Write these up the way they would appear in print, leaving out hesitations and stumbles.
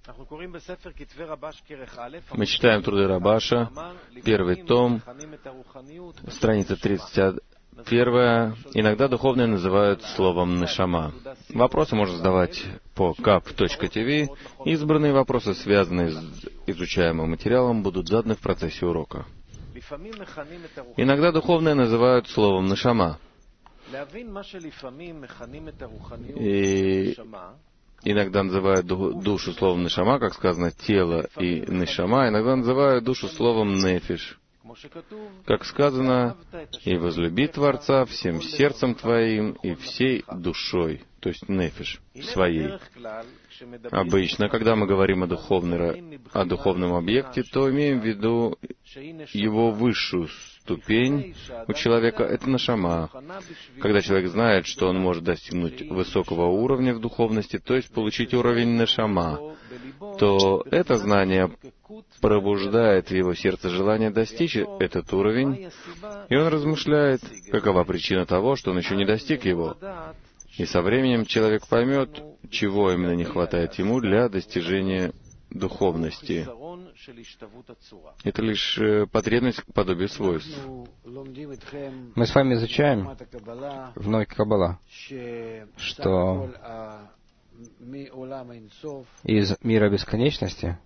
Мы читаем труды Рабаша, первый том, страница 31. Иногда духовные называют словом «нешама». Вопросы можно задавать по kap.tv. Избранные вопросы, связанные с изучаемым материалом, будут заданы в процессе урока. Иногда духовные называют словом «нешама». И иногда называют душу словом «нешама», как сказано, тело и «нешама». Иногда называют душу словом «нефиш». Как сказано, «И возлюби Творца всем сердцем твоим и всей душой», то есть нефиш, своей. Обычно, когда мы говорим о духовном объекте, то имеем в виду его высшую ступень у человека — это нешама. Когда человек знает, что он может достигнуть высокого уровня в духовности, то есть получить уровень нешама, то это знание пробуждает в его сердце желание достичь этот уровень, и он размышляет, какова причина того, что он еще не достиг его. И со временем человек поймет, чего именно не хватает ему для достижения духовности. Это лишь потребность к подобию свойств. Мы с вами изучаем в науке Каббала, что из мира бесконечности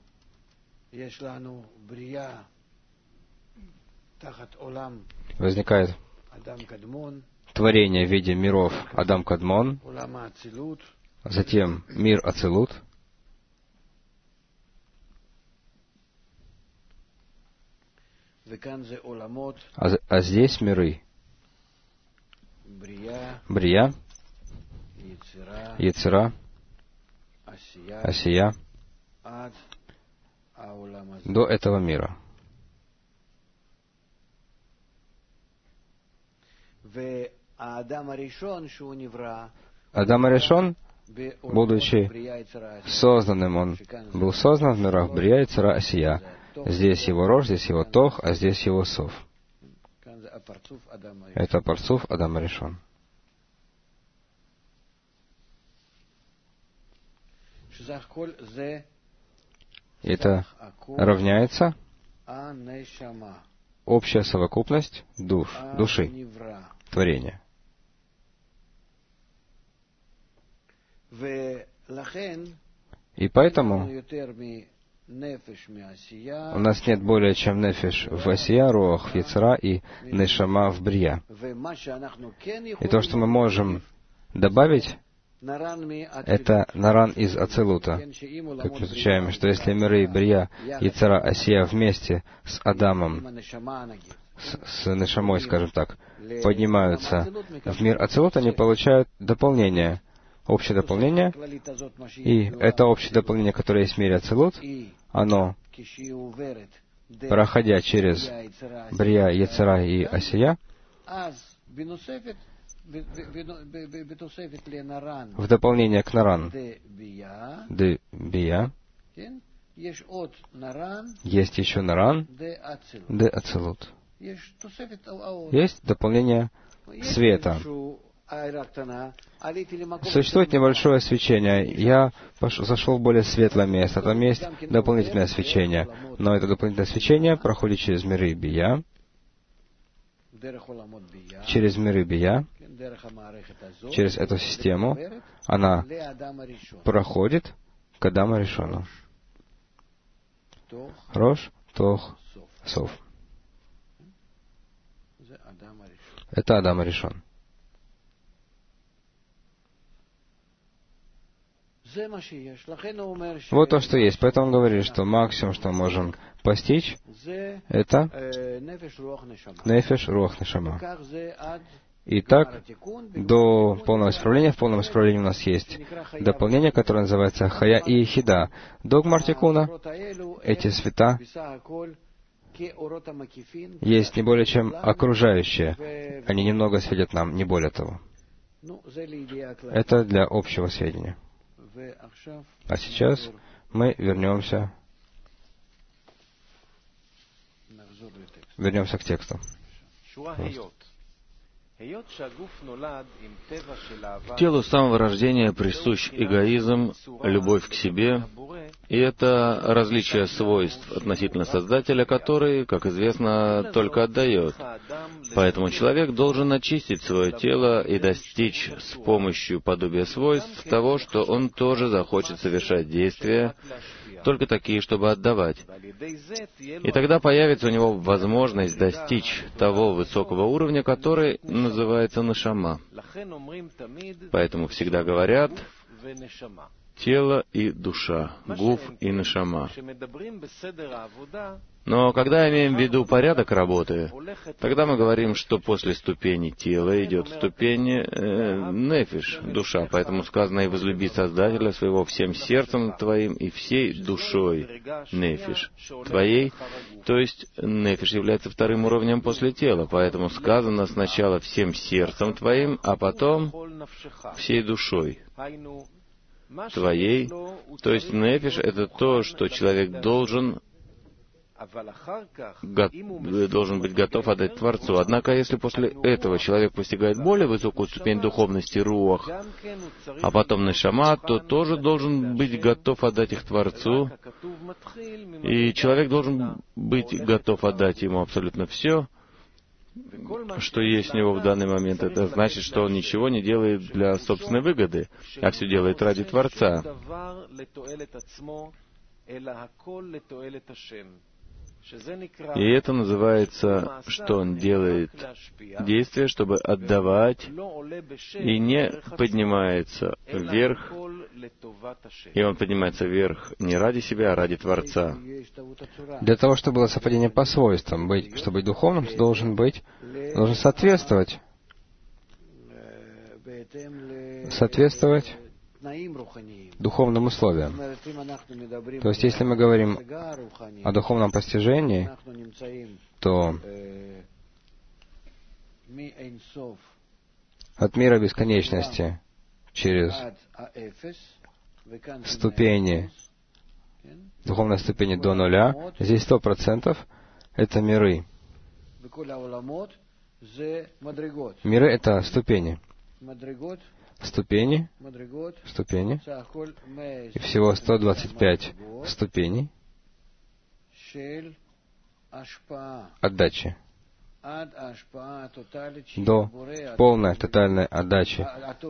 возникает творение в виде миров Адам Кадмон, затем мир Ацилут, а здесь миры Брия, Йецера, Асия, до этого мира. Адам Аришон, будучи созданным, он был создан в мирах Брия, Йецера, Асия. Здесь его рожь, здесь его тох, а здесь его сов. Это парцуф Адам Аришон. Это равняется общая совокупность души, творения. И поэтому у нас нет более чем нефиш в Асия, руах в Йецера и нешама в Брия. И то, что мы можем добавить, это наран из Ацилута. Как мы изучаем, что если миры Брия, Йецера, Асия вместе с Адамом, с нешамой, скажем так, поднимаются в мир Ацилут, они получают дополнение, общее дополнение. И это общее дополнение, которое есть в мире Ацилут, оно, проходя через Брия, Йецера и Асия, в дополнение к наран, де бия, есть еще наран, де ацилут. Есть дополнение света. Существует небольшое свечение. Я зашел в более светлое место. Там есть дополнительное свечение. Но это дополнительное свечение проходит через миры Бия, через миры Бия, через эту систему. Она проходит к Адаму Аришону. Рош, Тох, Сов. Это Адам Аришон. Вот то, что есть. Поэтому он говорит, что максимум, что мы можем постичь, это нефеш, руах, нешама. И так, до полного исправления, в полном исправлении у нас есть дополнение, которое называется Хая и Ехида. До Гмартикуна эти света есть не более чем окружающие. Они немного светят нам, не более того. Это для общего сведения. А сейчас мы вернемся к тексту. Телу с самого рождения присущ эгоизм, любовь к себе И это различие свойств относительно Создателя, который, как известно, только отдает. Поэтому человек должен очистить свое тело и достичь с помощью подобия свойств того, что он тоже захочет совершать действия, только такие, чтобы отдавать. И тогда появится у него возможность достичь того высокого уровня, который называется нешама. Поэтому всегда говорят тело и душа, гуф и нешама. Но когда имеем в виду порядок работы, тогда мы говорим, что после ступени тела идет ступень нефиш, душа. Поэтому сказано: «И возлюби Создателя своего всем сердцем твоим и всей душой нефиш твоей». То есть нефиш является вторым уровнем после тела. Поэтому сказано сначала всем сердцем твоим, а потом всей душой твоей. То есть нефиш — это то, что человек должен быть готов отдать Творцу. Однако, если после этого человек постигает более высокую ступень духовности руах, а потом нешама, то тоже должен быть готов отдать их Творцу. И человек должен быть готов отдать ему абсолютно все, что есть у него в данный момент. Это значит, что он ничего не делает для собственной выгоды, а все делает ради Творца. И это называется, что он делает действие, чтобы отдавать, и не поднимается вверх, и он поднимается вверх не ради себя, а ради Творца. Для того, чтобы было совпадение по свойствам, чтобы быть духовным, должен соответствовать духовным условиям. То есть, если мы говорим о духовном постижении, то от мира бесконечности через ступени, духовной ступени до нуля, здесь 100% это миры. Миры — это ступени. Ступени. И всего 125 ступеней отдачи. До полной, тотальной отдачи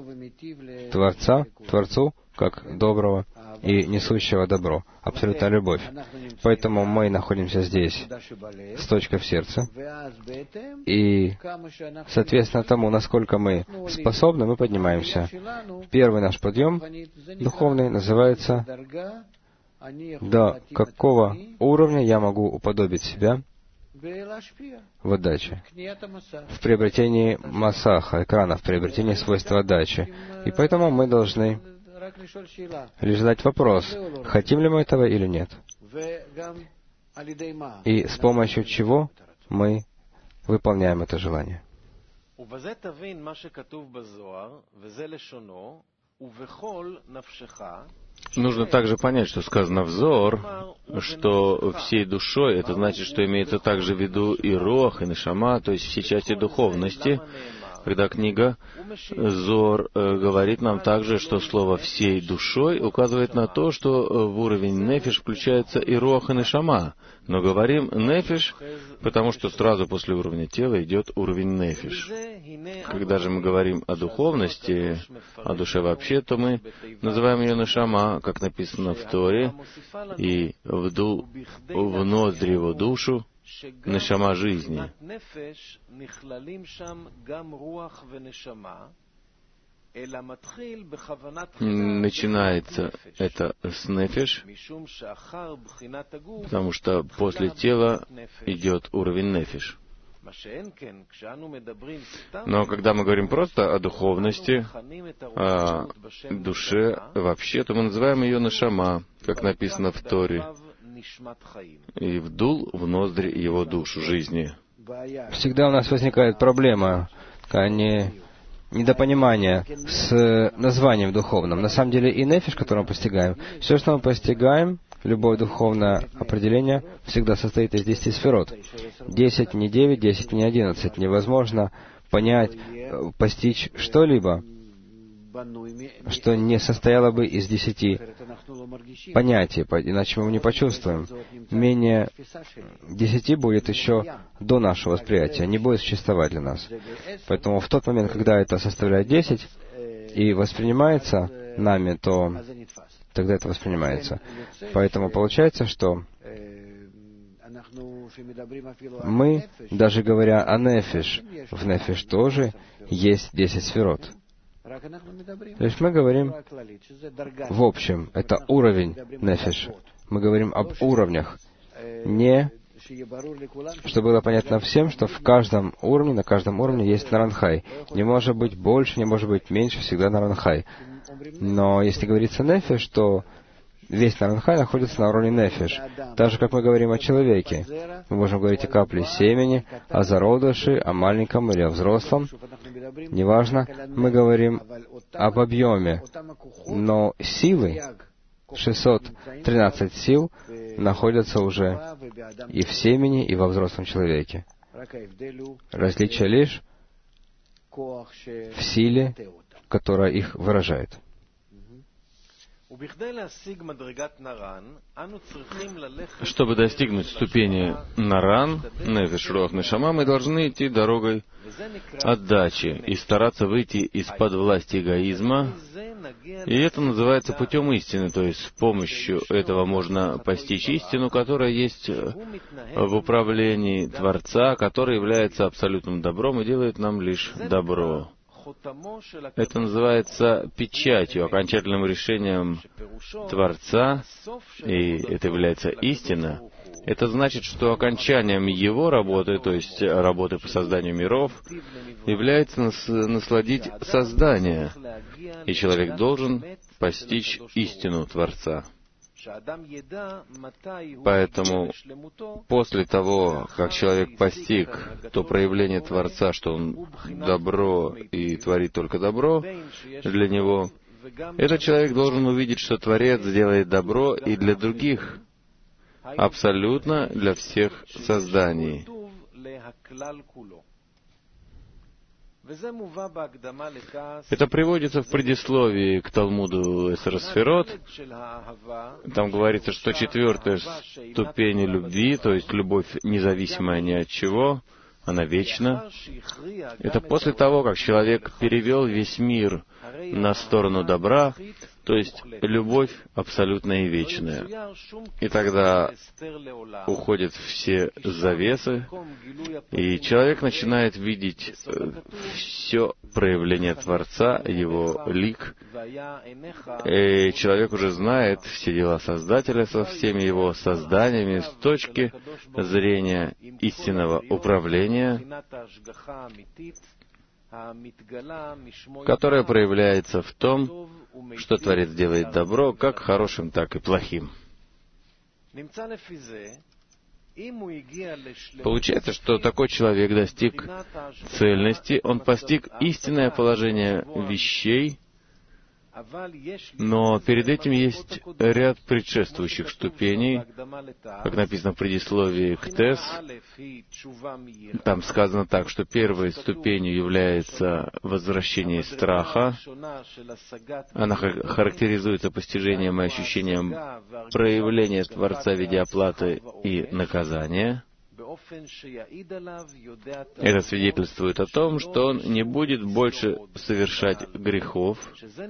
Творцу, как доброго и несущего добро, абсолютная любовь. Поэтому мы находимся здесь с точкой в сердце, и, соответственно тому, насколько мы способны, мы поднимаемся. Первый наш подъем духовный называется «До какого уровня я могу уподобить себя в отдаче, в приобретении масаха, экрана, в приобретении свойства отдачи». И поэтому мы должны лишь задать вопрос, хотим ли мы этого или нет. И с помощью чего мы выполняем это желание. Нужно также понять, что сказано в Зоар, что всей душой, это значит, что имеется также в виду и руах, и нешама, то есть все части духовности. Когда книга Зоар говорит нам также, что слово «всей душой» указывает на то, что в уровень нефиш включается и руах, и нешама. Но говорим нефиш, потому что сразу после уровня тела идет уровень нефиш. Когда же мы говорим о духовности, о душе вообще, то мы называем ее нешама, как написано в Торе, и в ноздри его душу нешама жизни. Начинается это с нефиш, потому что после тела идет уровень нефиш. Но когда мы говорим просто о духовности, о душе вообще, то мы называем ее нешама, как написано в Торе, и вдул в ноздри его душу жизни. Всегда у нас возникает проблема, недопонимание с названием духовным. На самом деле и нефиш, который мы постигаем, все, что мы постигаем, любое духовное определение, всегда состоит из 10 сферот. 10 не 9, 10 не 11. Невозможно понять, постичь что-либо что не состояло бы из 10 понятий, иначе мы его не почувствуем. Менее 10 будет еще до нашего восприятия, не будет существовать для нас. Поэтому в тот момент, когда это составляет 10 и воспринимается нами, то тогда это воспринимается. Поэтому получается, что мы, даже говоря о нефиш, в нефиш тоже есть 10 сферот. То есть мы говорим в общем, это уровень нефиш. Мы говорим об уровнях. Не, чтобы было понятно всем, что в каждом уровне, на каждом уровне есть наранхай. Не может быть больше, не может быть меньше, всегда наранхай. Но если говорится нефиш, то весь наранхай находится на уровне нефиш. Так же, как мы говорим о человеке. Мы можем говорить о капле семени, о зародыше, о маленьком или о взрослом. Неважно, мы говорим об объеме. Но силы, 613 сил, находятся уже и в семени, и во взрослом человеке. Различие лишь в силе, которая их выражает. Чтобы достигнуть ступени Наран, Нефеш, Руах, Нешама, мы должны идти дорогой отдачи и стараться выйти из-под власти эгоизма. И это называется путем истины, то есть с помощью этого можно постичь истину, которая есть в управлении Творца, который является абсолютным добром и делает нам лишь добро. Это называется печатью, окончательным решением Творца, и это является истина. Это значит, что окончанием его работы, то есть работы по созданию миров, является насладить создание, и человек должен постичь истину Творца. Поэтому после того, как человек постиг то проявление Творца, что он добро и творит только добро для него, этот человек должен увидеть, что Творец делает добро и для других, абсолютно для всех созданий. Это приводится в предисловии к Талмуду Эсер Сферот. Там говорится, что 4-я ступень любви, то есть любовь независимая ни от чего, она вечна. Это после того, как человек перевел весь мир на сторону добра, то есть любовь абсолютная и вечная. И тогда уходят все завесы, и человек начинает видеть все проявление Творца, его лик, и человек уже знает все дела Создателя со всеми его созданиями с точки зрения истинного управления, которое проявляется в том, что Творец делает добро как хорошим, так и плохим. Получается, что такой человек достиг цельности, он постиг истинное положение вещей, но перед этим есть ряд предшествующих ступеней, как написано в предисловии к Тес. Там сказано так, что первой ступенью является возвращение страха. Она характеризуется постижением и ощущением проявления Творца в виде оплаты и наказания. Это свидетельствует о том, что он не будет больше совершать грехов.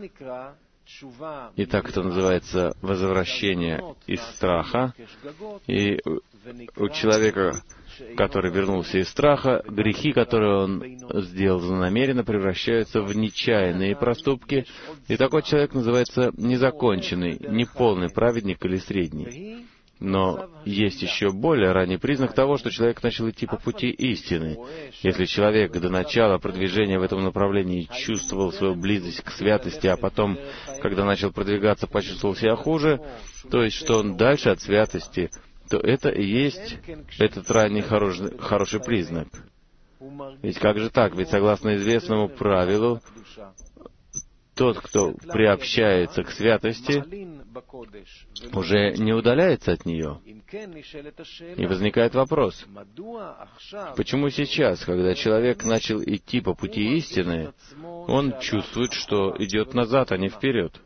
И так это называется возвращение из страха. И у человека, который вернулся из страха, грехи, которые он сделал злонамеренно, превращаются в нечаянные проступки. И такой человек называется незаконченный, неполный праведник или средний. Но есть еще более ранний признак того, что человек начал идти по пути истины. Если человек до начала продвижения в этом направлении чувствовал свою близость к святости, а потом, когда начал продвигаться, почувствовал себя хуже, то есть, что он дальше от святости, то это и есть этот ранний хороший признак. Ведь как же так? Ведь согласно известному правилу, тот, кто приобщается к святости, уже не удаляется от нее. И возникает вопрос, почему сейчас, когда человек начал идти по пути истины, он чувствует, что идет назад, а не вперед?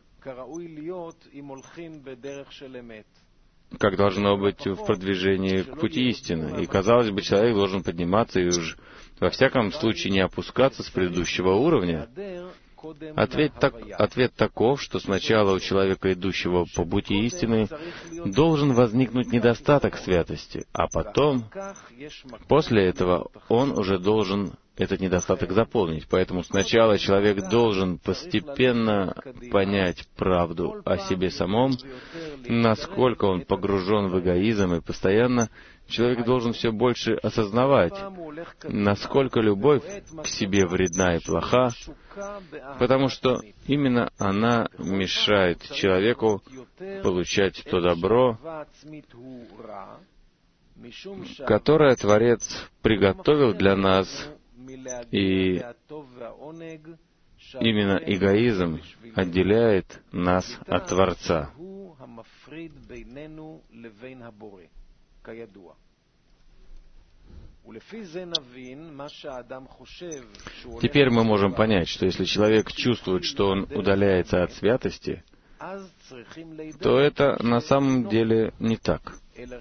Как должно быть в продвижении к пути истины. И, казалось бы, человек должен подниматься и уж во всяком случае не опускаться с предыдущего уровня. Ответ таков, что сначала у человека, идущего по пути истины, должен возникнуть недостаток святости, а потом, после этого, он уже должен этот недостаток заполнить. Поэтому сначала человек должен постепенно понять правду о себе самом, насколько он погружен в эгоизм, и постоянно человек должен все больше осознавать, насколько любовь к себе вредна и плоха, потому что именно она мешает человеку получать то добро, которое Творец приготовил для нас, и именно эгоизм отделяет нас от Творца. Теперь мы можем понять, что если человек чувствует, что он удаляется от святости, то это на самом деле не так.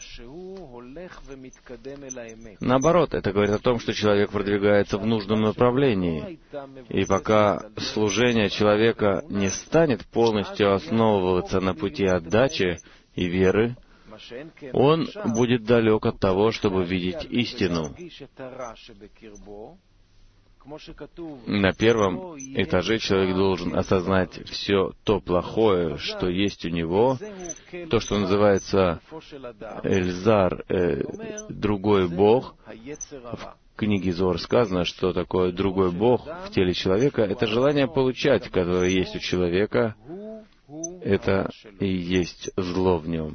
Наоборот, это говорит о том, что человек продвигается в нужном направлении. И пока служение человека не станет полностью основываться на пути отдачи и веры, он будет далек от того, чтобы видеть истину. На первом этаже человек должен осознать все то плохое, что есть у него, то, что называется Эльзар, другой Бог. В книге Зоар сказано, что такое другой Бог в теле человека. Это желание получать, которое есть у человека, это и есть зло в нем.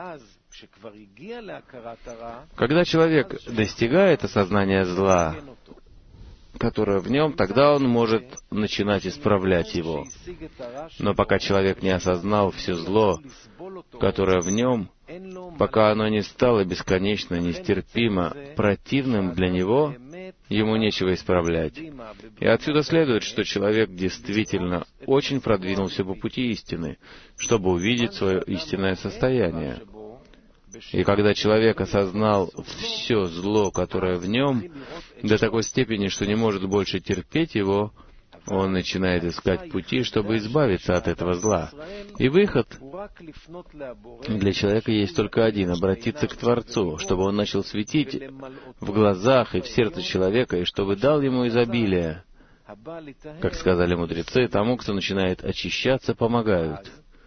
Когда человек достигает осознания зла, которое в нем, тогда он может начинать исправлять его. Но пока человек не осознал все зло, которое в нем, пока оно не стало бесконечно, нестерпимо, противным для него, ему нечего исправлять. И отсюда следует, что человек действительно очень продвинулся по пути истины, чтобы увидеть свое истинное состояние. И когда человек осознал все зло, которое в нем, до такой степени, что не может больше терпеть его, он начинает искать пути, чтобы избавиться от этого зла. И выход для человека есть только один — обратиться к Творцу, чтобы он начал светить в глазах и в сердце человека, и чтобы дал ему изобилие. Как сказали мудрецы, тому, кто начинает очищаться, помогают.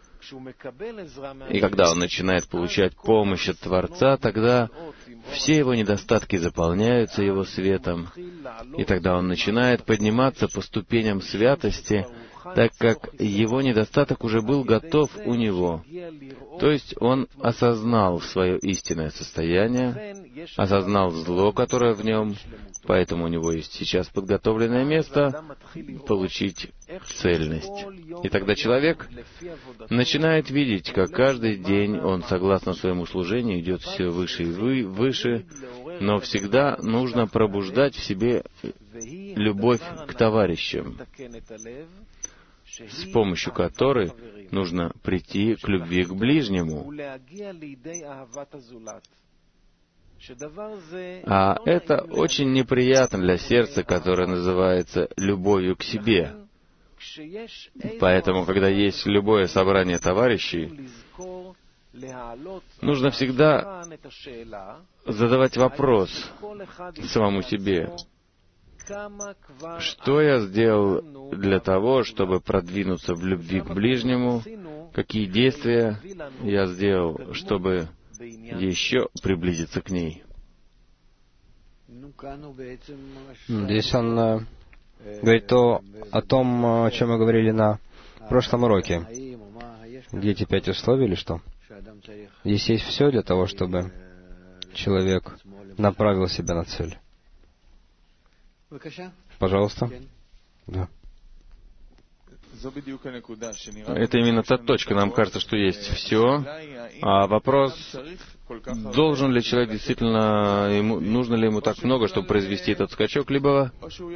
И когда он начинает получать помощь от Творца, тогда все его недостатки заполняются его светом, и тогда он начинает подниматься по ступеням святости, так как его недостаток уже был готов у него. То есть он осознал свое истинное состояние, осознал зло, которое в нем, поэтому у него есть сейчас подготовленное место получить цельность. И тогда человек начинает видеть, как каждый день он, согласно своему служению, идет все выше и выше, но всегда нужно пробуждать в себе любовь к товарищам, с помощью которой нужно прийти к любви к ближнему. А это очень неприятно для сердца, которое называется любовью к себе. Поэтому, когда есть любое собрание товарищей, нужно всегда задавать вопрос самому себе: что я сделал для того, чтобы продвинуться в любви к ближнему? Какие действия я сделал, чтобы еще приблизиться к ней? Здесь он говорит о том, о чем мы говорили на прошлом уроке. Где эти 5 условий или что? Здесь есть все для того, чтобы человек направил себя на цель. Пожалуйста. Да. Это именно та точка. Нам кажется, что есть все. А вопрос, должен ли человек действительно, нужно ли ему так много, чтобы произвести этот скачок, либо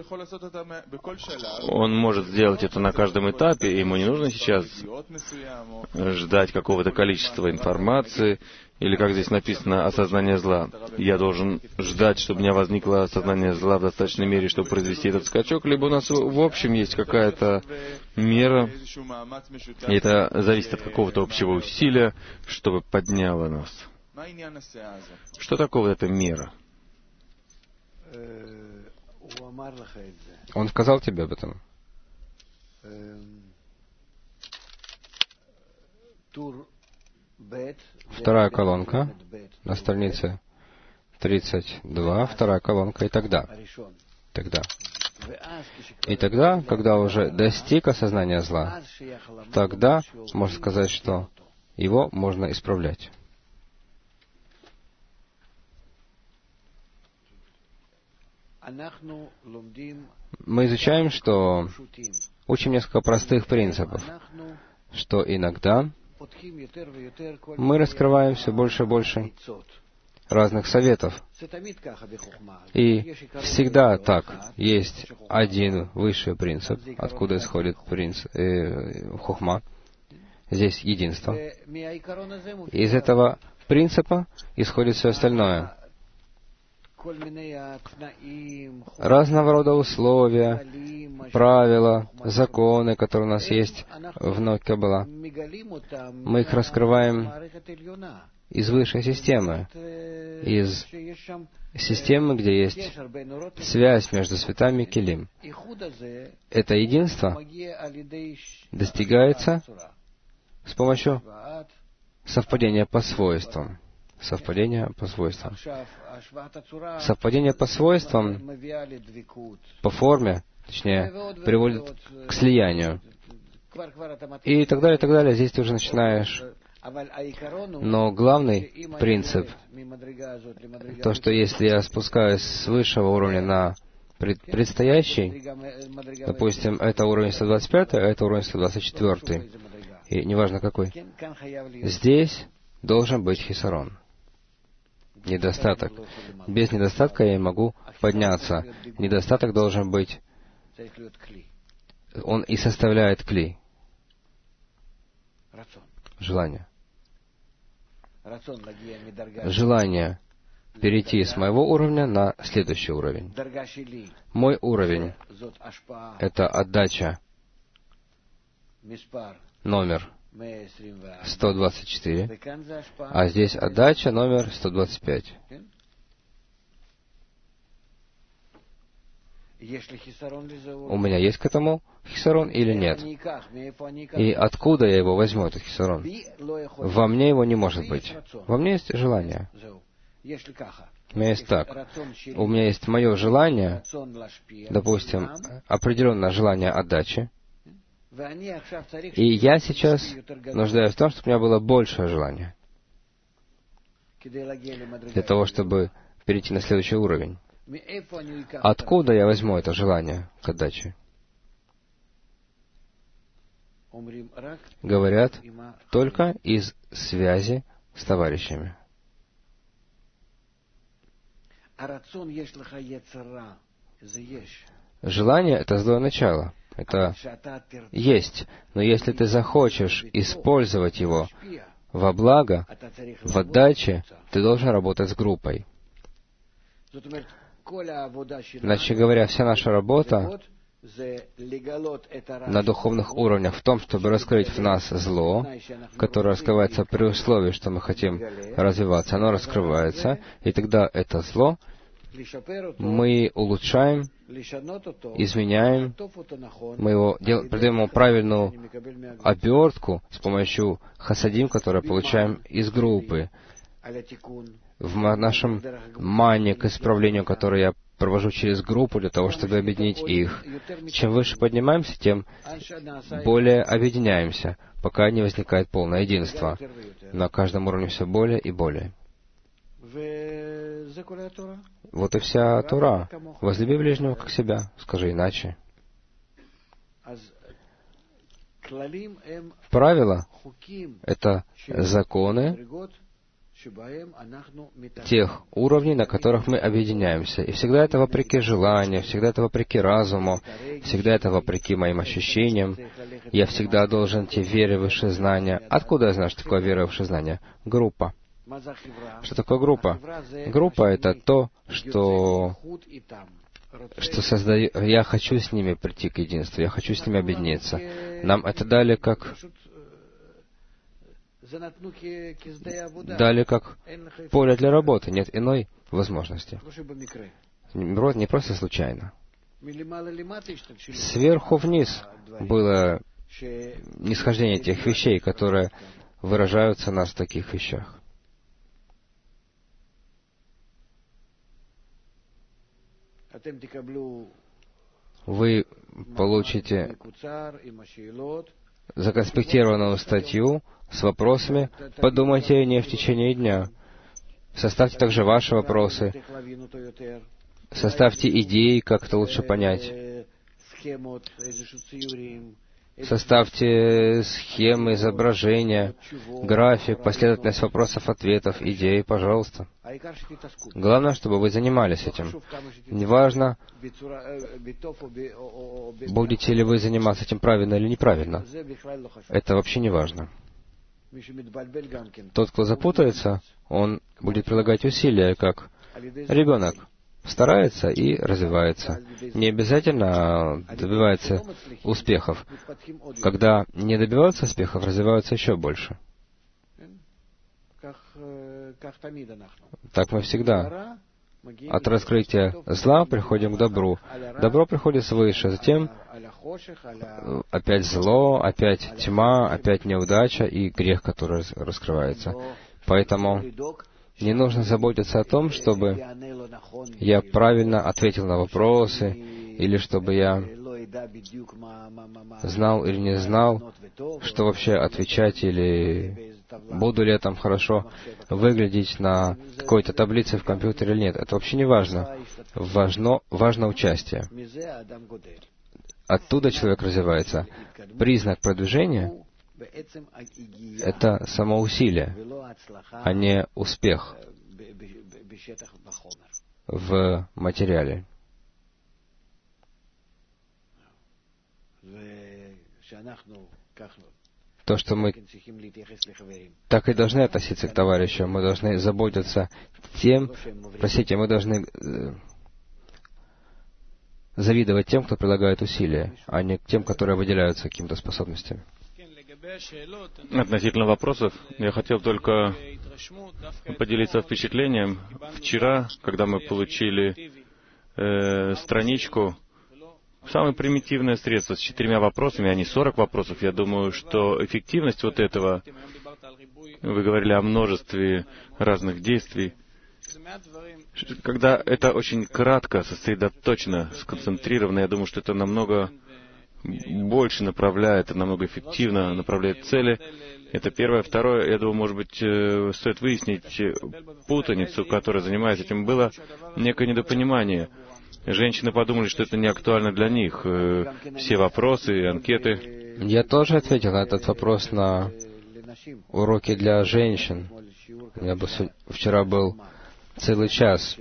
он может сделать это на каждом этапе, и ему не нужно сейчас ждать какого-то количества информации, или, как здесь написано, осознание зла. Я должен ждать, чтобы у меня возникло осознание зла в достаточной мере, чтобы произвести этот скачок, либо у нас в общем есть какая-то мера, и это зависит от какого-то общего усилия, чтобы подняло нас. Что такое вот эта мера? Он сказал тебе об этом? Вторая колонка на странице 32, вторая колонка, и тогда. И тогда, когда уже достиг осознания зла, тогда можно сказать, что его можно исправлять. Мы изучаем, что учим несколько простых принципов, что иногда мы раскрываем все больше и больше разных советов. И всегда так. Есть один высший принцип, откуда исходит хохма. Здесь единство. Из этого принципа исходит все остальное. Разного рода условия, правила, законы, которые у нас есть в Нот Каббала. Мы их раскрываем из высшей системы, из системы, где есть связь между светами и келим. Это единство достигается с помощью совпадения по свойствам. Совпадение по свойствам. Совпадение по свойствам, по форме, точнее, приводит к слиянию. И так далее, и так далее. Здесь ты уже начинаешь. Но главный принцип, то, что если я спускаюсь с высшего уровня на предстоящий, допустим, это уровень 125, а это уровень 124, и неважно какой, здесь должен быть хисарон. Недостаток. Без недостатка я не могу подняться. Недостаток должен быть. Он и составляет кли. Желание. Желание перейти с моего уровня на следующий уровень. Мой уровень — это отдача, номер 124, а здесь отдача номер 125. У меня есть к этому хисарон или нет? И откуда я его возьму, этот хисарон? Во мне его не может быть. Во мне есть желание. У меня есть так. У меня есть мое желание, допустим, определенное желание отдачи, и я сейчас нуждаюсь в том, чтобы у меня было большее желание, для того, чтобы перейти на следующий уровень. Откуда я возьму это желание к отдаче? Говорят, только из связи с товарищами. Желание — это злое начало. Это есть. Но если ты захочешь использовать его во благо, в отдаче, ты должен работать с группой. Иначе говоря, вся наша работа на духовных уровнях в том, чтобы раскрыть в нас зло, которое раскрывается при условии, что мы хотим развиваться. Оно раскрывается, и тогда это зло мы улучшаем, изменяем, мы его придаем ему правильную обертку с помощью хасадим, которые получаем из группы. В нашем мане к исправлению, которое я провожу через группу для того, чтобы объединить их. Чем выше поднимаемся, тем более объединяемся, пока не возникает полное единство. На каждом уровне все более и более. Вот и вся Тора. Возлюби ближнего как себя. Скажи иначе. Правила — это законы тех уровней, на которых мы объединяемся. И всегда это вопреки желанию, всегда это вопреки разуму, всегда это вопреки моим ощущениям. Я всегда должен идти в вере в высшее знание. Откуда я знаю, что такое вера в высшее знание? Группа. Что такое группа? Группа — это то, что создаю. Я хочу с ними прийти к единству, я хочу с ними объединиться. Нам это дали как поле для работы, нет иной возможности. Не просто случайно. Сверху вниз было нисхождение тех вещей, которые выражаются в нас в таких вещах. Вы получите законспектированную статью с вопросами, подумайте о ней в течение дня. Составьте также ваши вопросы. Составьте идеи, как это лучше понять. Составьте схемы, изображения, график, последовательность вопросов-ответов, идей, пожалуйста. Главное, чтобы вы занимались этим. Неважно, будете ли вы заниматься этим правильно или неправильно. Это вообще не важно. Тот, кто запутается, он будет прилагать усилия, как ребенок. Старается и развивается. Не обязательно добивается успехов. Когда не добиваются успехов, развиваются еще больше. Так мы всегда. От раскрытия зла приходим к добру. Добро приходит свыше, затем опять зло, опять тьма, опять неудача и грех, который раскрывается. Поэтому не нужно заботиться о том, чтобы я правильно ответил на вопросы, или чтобы я знал или не знал, что вообще отвечать, или буду ли я там хорошо выглядеть на какой-то таблице в компьютере или нет. Это вообще не важно. Важно участие. Оттуда человек развивается. Признак продвижения — это самоусилие, а не успех в материале. То, что мы так и должны относиться к товарищам, мы должны заботиться мы должны завидовать тем, кто прилагает усилия, а не тем, которые выделяются какими-то способностями. Относительно вопросов, я хотел только поделиться впечатлением. Вчера, когда мы получили страничку, самое примитивное средство с 4 вопросами, а не 40 вопросов, я думаю, что эффективность вот этого, вы говорили о множестве разных действий, когда это очень кратко, сосредоточено, сконцентрировано, я думаю, что это намного больше направляет, намного эффективно направляет цели. Это первое. Второе, я думаю, может быть, стоит выяснить путаницу, которая занимается этим. Было некое недопонимание. Женщины подумали, что это не актуально для них. Все вопросы, анкеты. Я тоже ответил на этот вопрос на уроке для женщин. Вчера был целый час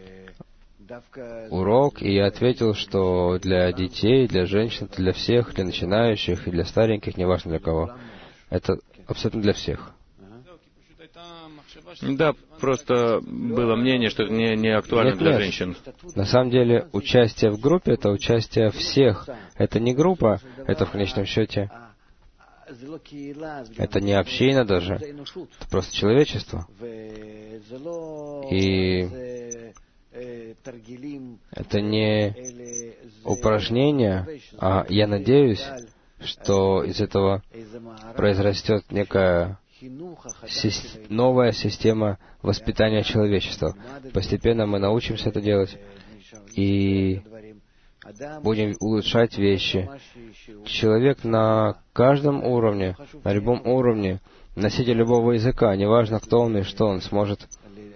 урок, и я ответил, что для детей, для женщин, для всех, для начинающих и для стареньких, неважно для кого, это абсолютно для всех. Да, просто было мнение, что это не актуально для женщин. На самом деле, участие в группе — это участие всех. Это не группа, это в конечном счете. Это не община даже. Это просто человечество. И это не упражнение, а я надеюсь, что из этого произрастет некая новая система воспитания человечества. Постепенно мы научимся это делать и будем улучшать вещи. Человек на каждом уровне, на любом уровне, носитель любого языка, неважно кто он и что он, сможет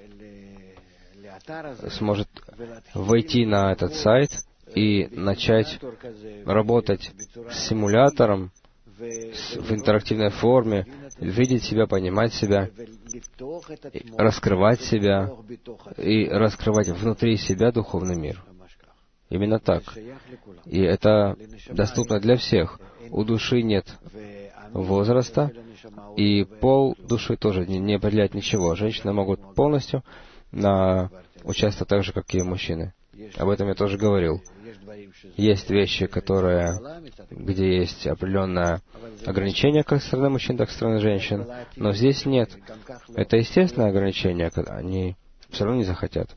войти на этот сайт и начать работать с симулятором в интерактивной форме, видеть себя, понимать себя, раскрывать себя и раскрывать внутри себя духовный мир. Именно так. И это доступно для всех. У души нет возраста, и пол души тоже не определяет ничего. Женщины могут полностью участвовать так же, как и мужчины. Об этом я тоже говорил. Есть вещи, где есть определенное ограничение как со стороны мужчин, так и со стороны женщин, но здесь нет. Это естественное ограничение, они все равно не захотят.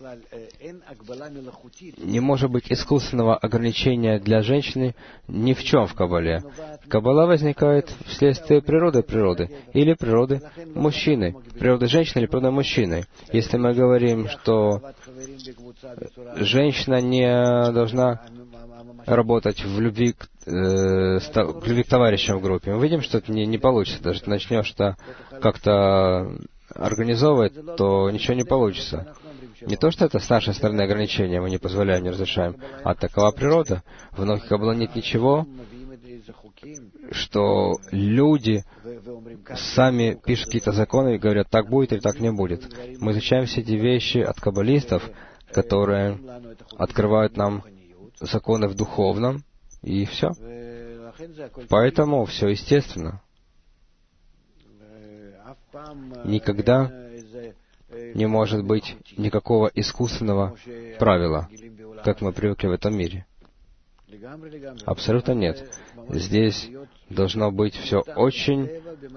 Не может быть искусственного ограничения для женщины ни в чем в Каббале. Каббала возникает вследствие природы или природы мужчины, природы женщины или природы мужчины. Если мы говорим, что женщина не должна работать в любви к товарищам в группе, мы видим, что это не получится. Даже если начнешь это как-то организовывать, то ничего не получится. Не то, что это с нашей стороны ограничения, мы не позволяем, не разрешаем, а такова природа. В науке Каббалы нет ничего, что люди сами пишут какие-то законы и говорят, так будет или так не будет. Мы изучаем все эти вещи от каббалистов, которые открывают нам законы в духовном, и все. Поэтому все естественно. Никогда не может быть никакого искусственного правила, как мы привыкли в этом мире. Абсолютно нет. Здесь должно быть все очень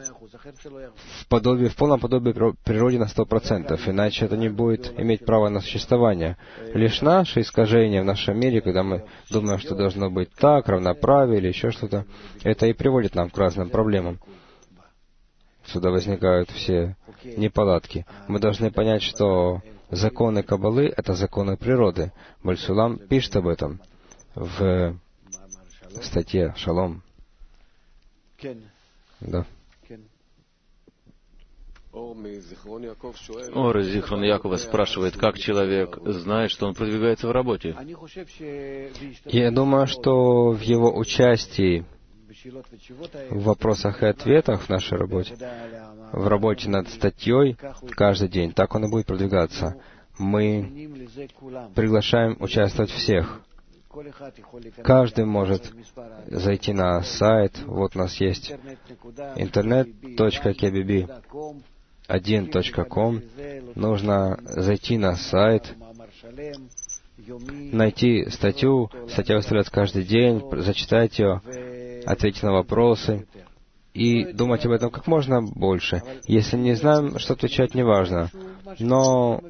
в полном подобии природе на 100%, иначе это не будет иметь права на существование. Лишь наши искажения в нашем мире, когда мы думаем, что должно быть так, равноправие или еще что-то, это и приводит нам к разным проблемам. Сюда возникают все неполадки. Мы должны понять, что законы Каббалы — это законы природы. Баль-Сулам пишет об этом в статье «Шалом». Да. Ор из Зихрон Якова спрашивает, как человек знает, что он продвигается в работе. Я думаю, что в его участии в вопросах и ответах в нашей работе, в работе над статьей каждый день, так он и будет продвигаться. Мы приглашаем участвовать всех. Каждый может зайти на сайт. Вот у нас есть internet.kbb1.com. Нужно зайти на сайт, найти статью. Статья выставляется каждый день, зачитать ее, ответить на вопросы и думать об этом как можно больше. Если не знаем, что отвечать, не важно. Но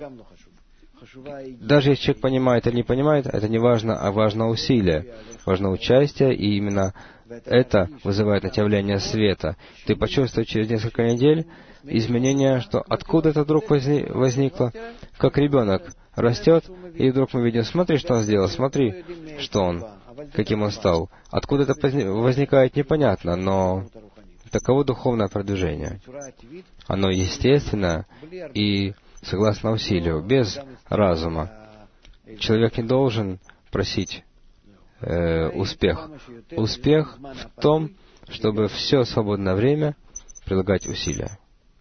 даже если человек понимает или не понимает, это не важно, а важно усилие, важно участие, и именно это вызывает на тебя влияние света. Ты почувствуешь через несколько недель изменения, что откуда это вдруг возникло, как ребенок растет, и вдруг мы видим, смотри, что он сделал, смотри, что он, каким он стал. Откуда это возникает, непонятно, но таково духовное продвижение. Оно естественно и согласно усилию, без разума. Человек не должен просить успех. Успех в том, чтобы все свободное время прилагать усилия.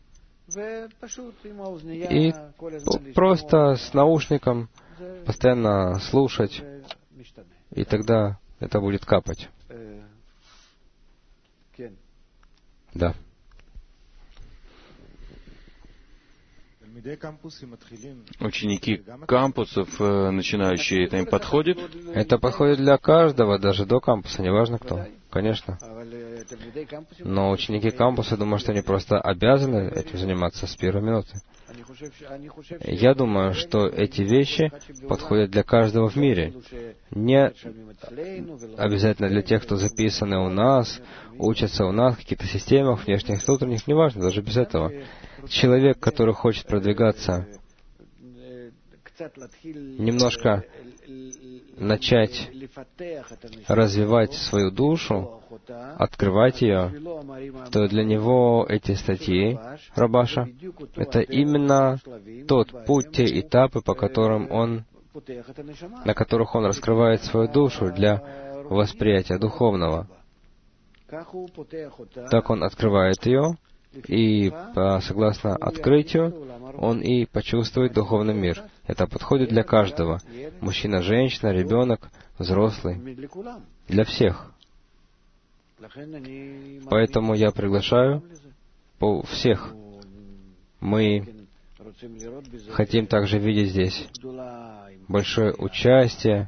И просто с наушником постоянно слушать, и тогда это будет капать. Да. Ученики кампусов, начинающие, это им подходит? Это подходит для каждого, даже до кампуса, неважно кто. Конечно. Но ученики кампуса, думаю, что они просто обязаны этим заниматься с первой минуты. Я думаю, что эти вещи подходят для каждого в мире. Не обязательно для тех, кто записаны у нас, учатся у нас в каких-то системах, внешних, внутренних, неважно, даже без этого. Человек, который хочет продвигаться, немножко начать развивать свою душу, открывать ее, то для него эти статьи Рабаша — это именно тот путь, те этапы, на которых он раскрывает свою душу для восприятия духовного. так он открывает ее, и согласно открытию, он и почувствует духовный мир. Это подходит для каждого. Мужчина, женщина, ребенок, взрослый. Для всех. Поэтому я приглашаю всех. Мы хотим также видеть здесь большое участие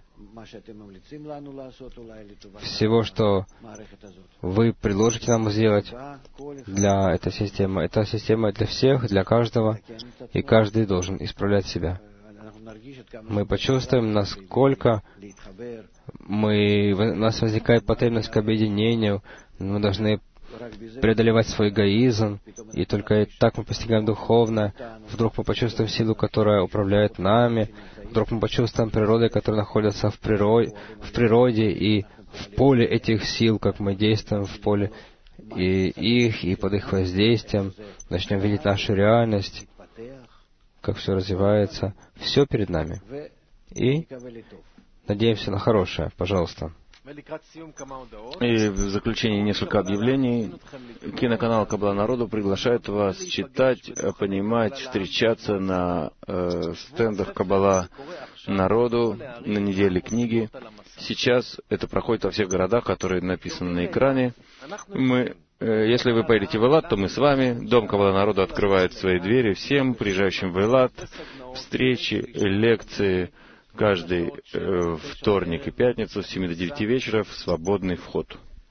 всего, что вы предложите нам сделать для этой системы. Эта система для всех, для каждого, и каждый должен исправлять себя. Мы почувствуем, насколько у нас возникает потребность к объединению, мы должны преодолевать свой эгоизм, и только так мы постигаем духовное. Вдруг мы почувствуем силу, которая управляет нами, вдруг мы почувствуем природу, которая находится в природе и в поле этих сил, как мы действуем в поле и под их воздействием, начнем видеть нашу реальность, как все развивается, все перед нами. И надеемся на хорошее. Пожалуйста. И в заключение несколько объявлений. Киноканал Каббала Народу приглашает вас читать, понимать, встречаться на стендах Каббала Народу на неделе книги. Сейчас это проходит во всех городах, которые написаны на экране. Если вы поедете в Эйлат, то мы с вами. Дом Каббала Народу открывает свои двери всем приезжающим в Эйлат. Встречи, лекции каждый вторник и пятницу с 7 до 9 вечера в свободный вход.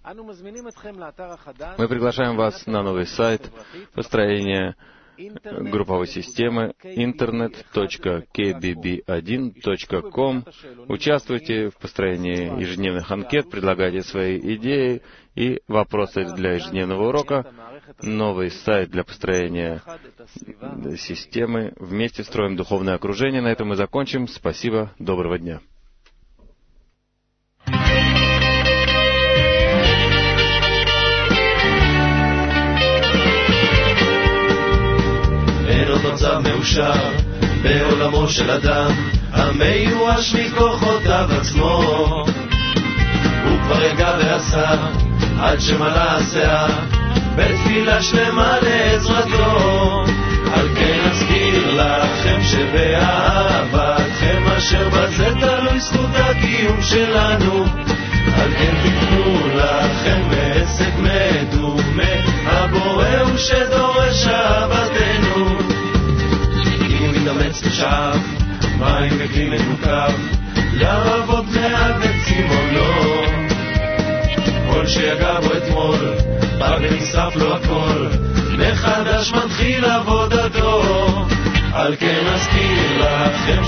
Мы приглашаем вас на новый сайт построения групповой системы internet.kbb1.com. Участвуйте в построении ежедневных анкет, предлагайте свои идеи и вопросы для ежедневного урока. Новый сайт для построения системы. Вместе строим духовное окружение. На этом мы закончим. Спасибо. Доброго дня. אין עוד מצב מאושר בעולמו של אדם המיואש מכוחותיו עצמו הוא כבר יגע ועשה עד שמלא השיער בתפילה שלמה לעזרתו על כן אזכיר לכם שבאהבתכם אשר בזה תלוי זכות הקיום שלנו על כן תקנו לכם מעסק מדומה הבורא הוא שדורש אהבתנו אם הוא מתאמץ ושאף מים בכלי מנוקב לרבות מעט בצימונו כל שיגע בו אתמול בא ונשרף לו הכל מחדש מתחיל עבודתו על כן אזכיר לכם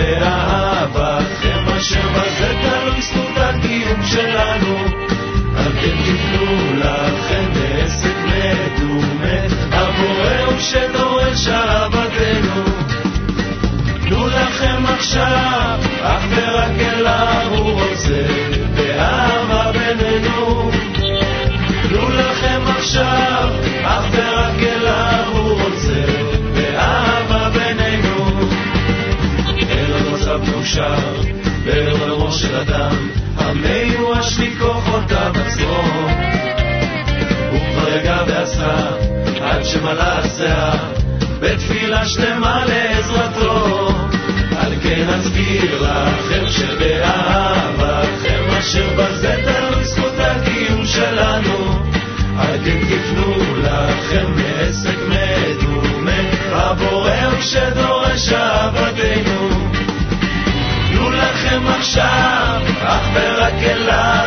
שבאהבתכם אשר בזה תלוי זכות הקיום שלנו על כן תפנו לכם בעסק מדומה הבורא הוא שדורש אהבתנו תנו לכם עכשיו אך ורק אליו הוא רוצה באהבה בינינו תנו לכם עכשיו אך ורק אליו הוא רוצה באהבה בינינו אין עוד מצב מאושר בעולמו של אדם המיואש מכוחותיו עצמו הוא כבר יגע ועשה עד שמלא השיער בתפילה שלמה לעזרתו על כן אזכיר לכם שבאהבתכם אשר בזה תלוי זכות הקיום שלנו על כן תפנו לכם מעסק מדומה הבורא הוא שדורש אהבתנו תנו לכם עכשיו אך ורק אליו